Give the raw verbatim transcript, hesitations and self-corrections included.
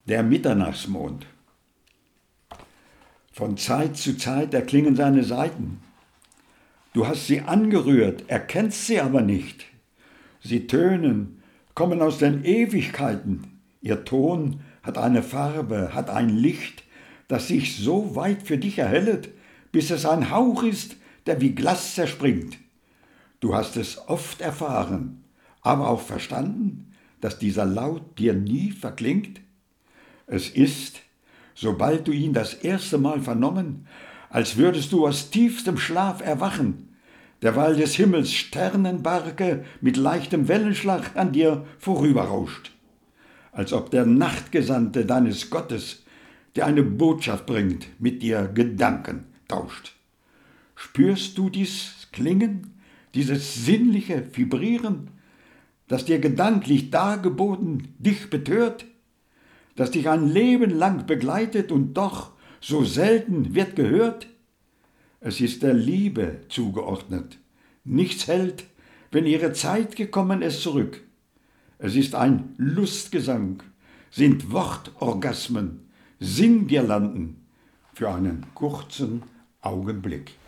Der Mitternachtsmond. Von Zeit zu Zeit erklingen seine Saiten. Du hast sie angerührt, erkennst sie aber nicht. Sie tönen, kommen aus den Ewigkeiten. Ihr Ton hat eine Farbe, hat ein Licht, das sich so weit für dich erhellet, bis es ein Hauch ist, der wie Glas zerspringt. Du hast es oft erfahren, aber auch verstanden, dass dieser Laut dir nie verklingt. Es ist, sobald du ihn das erste Mal vernommen, als würdest du aus tiefstem Schlaf erwachen, derweil des Himmels Sternenbarke mit leichtem Wellenschlag an dir vorüberrauscht, als ob der Nachtgesandte deines Gottes, der eine Botschaft bringt, mit dir Gedanken tauscht. Spürst du dies Klingen, dieses sinnliche Vibrieren, das dir gedanklich dargeboten dich betört, das dich ein Leben lang begleitet und doch so selten wird gehört? Es ist der Liebe zugeordnet. Nichts hält, wenn ihre Zeit gekommen ist, zurück. Es ist ein Lustgesang, sind Wortorgasmen, Sinngirlanden für einen kurzen Augenblick.